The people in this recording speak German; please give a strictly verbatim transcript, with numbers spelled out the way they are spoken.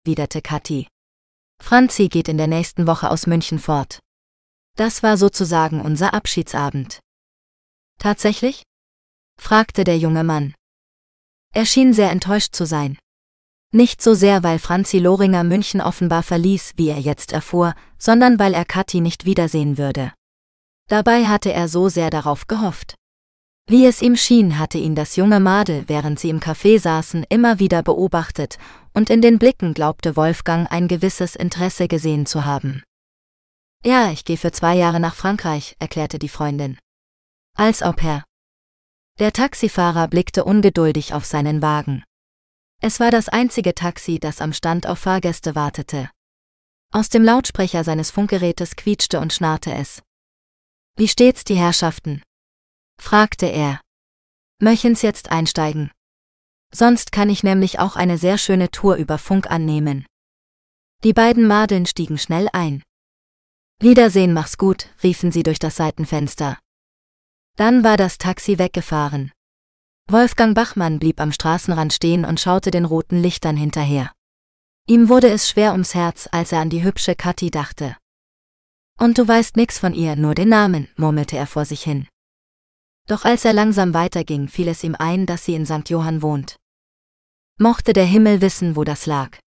widerte Kathi. Franzi geht in der nächsten Woche aus München fort. Das war sozusagen unser Abschiedsabend. Tatsächlich? Fragte der junge Mann. Er schien sehr enttäuscht zu sein. Nicht so sehr, weil Franzi Lohringer München offenbar verließ, wie er jetzt erfuhr, sondern weil er Kathi nicht wiedersehen würde. Dabei hatte er so sehr darauf gehofft. Wie es ihm schien, hatte ihn das junge Madel, während sie im Café saßen, immer wieder beobachtet, und in den Blicken glaubte Wolfgang ein gewisses Interesse gesehen zu haben. »Ja, ich gehe für zwei Jahre nach Frankreich«, erklärte die Freundin. »Als Au-pair.« Der Taxifahrer blickte ungeduldig auf seinen Wagen. Es war das einzige Taxi, das am Stand auf Fahrgäste wartete. Aus dem Lautsprecher seines Funkgerätes quietschte und schnarrte es. »Wie steht's, die Herrschaften?« fragte er. »Möchen's jetzt einsteigen? Sonst kann ich nämlich auch eine sehr schöne Tour über Funk annehmen.« Die beiden Madeln stiegen schnell ein. »Wiedersehen, mach's gut«, riefen sie durch das Seitenfenster. Dann war das Taxi weggefahren. Wolfgang Bachmann blieb am Straßenrand stehen und schaute den roten Lichtern hinterher. Ihm wurde es schwer ums Herz, als er an die hübsche Kathi dachte. »Und du weißt nix von ihr, nur den Namen«, murmelte er vor sich hin. Doch als er langsam weiterging, fiel es ihm ein, dass sie in Sankt Johann wohnt. Mochte der Himmel wissen, wo das lag.